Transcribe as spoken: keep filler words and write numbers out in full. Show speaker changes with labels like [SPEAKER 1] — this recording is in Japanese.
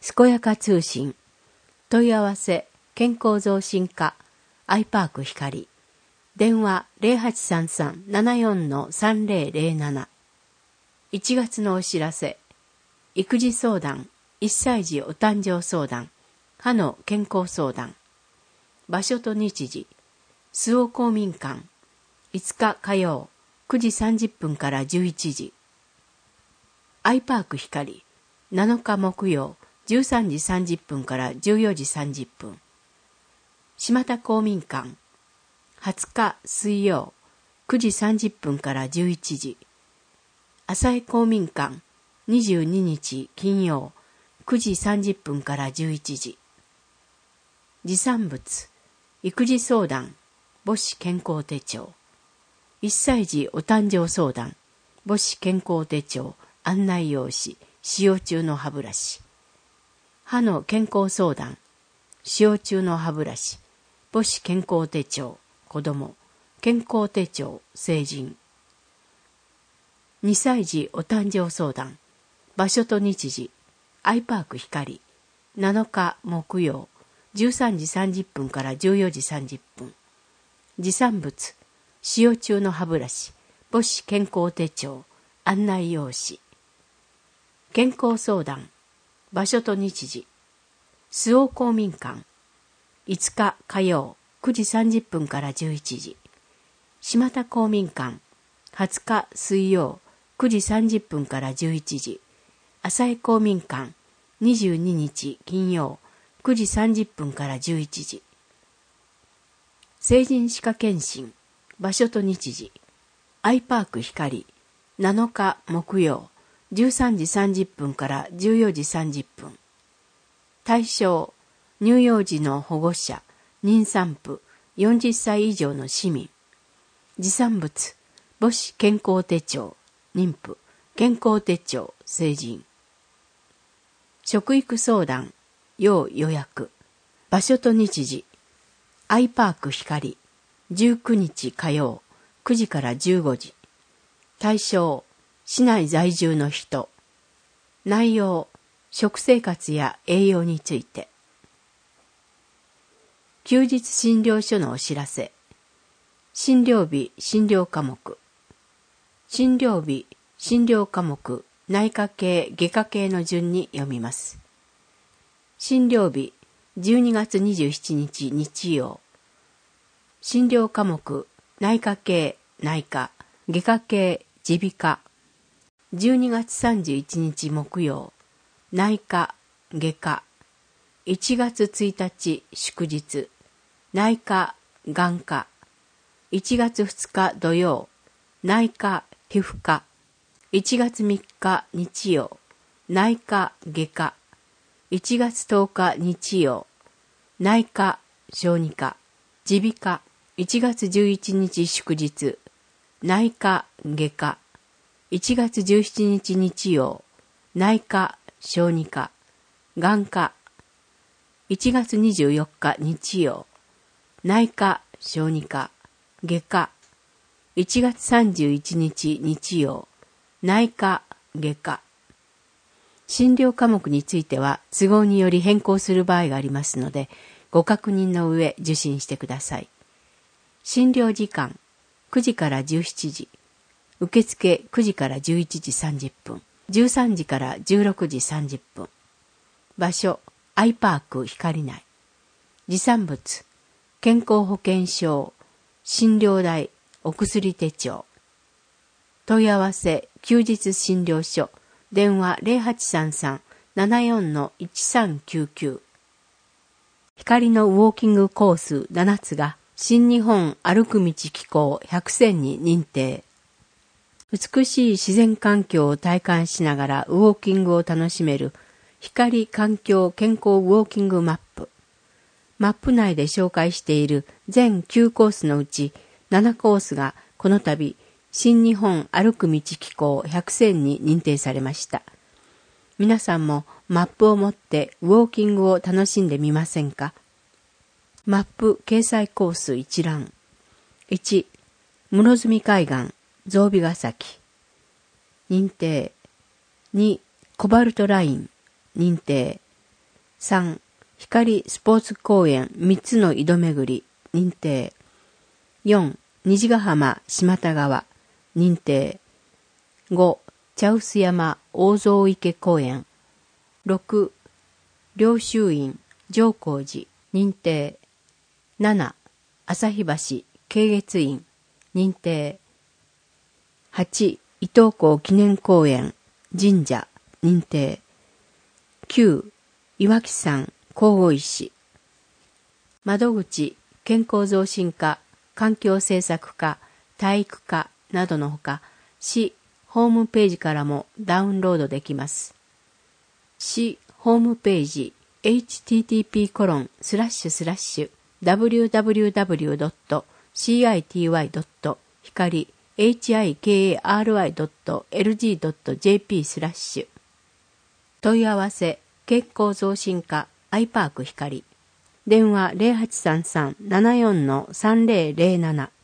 [SPEAKER 1] 健やか通信問い合わせ健康増進課アイパーク光電話 ゼロはちさんさん ななよん さんぜろぜろなな。 いちがつのお知らせ。育児相談、いっさい児お誕生相談、歯の健康相談。場所と日時、周防公民館、いつか火曜くじさんじゅっぷんからじゅういちじ。アイパーク光なのか木曜じゅうさんじさんじゅっぷんからじゅうよじさんじゅっぷん。島田公民館はつか水曜くじさんじゅっぷんからじゅういちじ。浅江公民館にじゅうににち金曜くじさんじゅっぷんからじゅういちじ。持参物育児相談母子健康手帳、いっさい児お誕生相談母子健康手帳案内用紙使用中の歯ブラシ、歯の健康相談使用中の歯ブラシ母子健康手帳子ども健康手帳成人、にさい児お誕生相談場所と日時アイパーク光なのか木曜じゅうさんじさんじゅっぷんからじゅうよじさんじゅっぷん。持参物使用中の歯ブラシ母子健康手帳案内用紙、健康相談場所と日時周防公民館いつか火曜くじさんじゅっぷんからじゅういちじ。島田公民館はつか水曜くじさんじゅっぷんからじゅういちじ。浅江公民館にじゅうににち金曜くじさんじゅっぷんからじゅういちじ。成人歯科検診場所と日時アイパーク光なのか木曜じゅうさんじさんじゅっぷんからじゅうよじさんじゅっぷん。対象乳幼児の保護者妊産婦よんじゅっさい以上の市民。持参物母子健康手帳妊婦健康手帳成人。食育相談要予約場所と日時アイパーク光じゅうくにち火曜くじからじゅうごじ。対象市内在住の人。内容食生活や栄養について。休日診療所のお知らせ。診療日診療科目。診療日診療科目内科系外科系の順に読みます。診療日じゅうにがつにじゅうしちにち日曜。診療科目内科系内科外科系耳鼻科。じゅうにがつさんじゅういちにち木曜内科外科。いちがつついたち祝日内科眼科。いちがつふつか土曜内科皮膚科。いちがつみっか日曜内科外科。いちがつとおか日曜内科小児科耳鼻科。いちがつじゅういちにち祝日内科外科。いちがつじゅうしちにち日曜内科小児科眼科。いちがつにじゅうよっか日曜内科小児科外科。いちがつさんじゅういちにち日曜内科外科。診療科目については都合により変更する場合がありますのでご確認の上受診してください。診療時間くじからじゅうしちじ。受付くじからじゅういちじさんじゅっぷん。じゅうさんじからじゅうろくじさんじゅっぷん。場所アイパーク光内。持参物健康保険証診療代お薬手帳。問い合わせ休日診療所電話 ゼロはちさんさん ななよん いちさんきゅうきゅう。光のウォーキングコースななつが新日本歩く道機構ひゃくせんに認定。美しい自然環境を体感しながらウォーキングを楽しめる光環境健康ウォーキングマップ。マップ内で紹介している全きゅうコースのうちななコースがこの度新日本歩く道機構ひゃくせんに認定されました。皆さんもマップを持ってウォーキングを楽しんでみませんか？マップ掲載コース一覧。いち、室積海岸、象鼻ヶ崎。認定。に、コバルトライン、認定。 さん、光スポーツ公園みっつの井戸巡り、認定。よん、虹ヶ浜島田川、認定。ご、茶臼山大蔵池公園。ろく、両州院上光寺、認定。なな、旭橋慶月院、認定。はち、伊東港記念公園神社、認定。きゅう、岩木山神々石。窓口、健康増進課、環境政策課、体育課などのほか、市ホームページからもダウンロードできます。市ホームページ エイチティーティーピーコロンスラッシュスラッシュダブリューダブリューダブリュードットシーアイティーワイドット光 エイチアイケーエーアールアイドットエルジードットジェーピー スラッシュ。問い合わせ健康増進課アイパーク光。電話 ゼロはちさんさん ななよんのさんゼロゼロなな。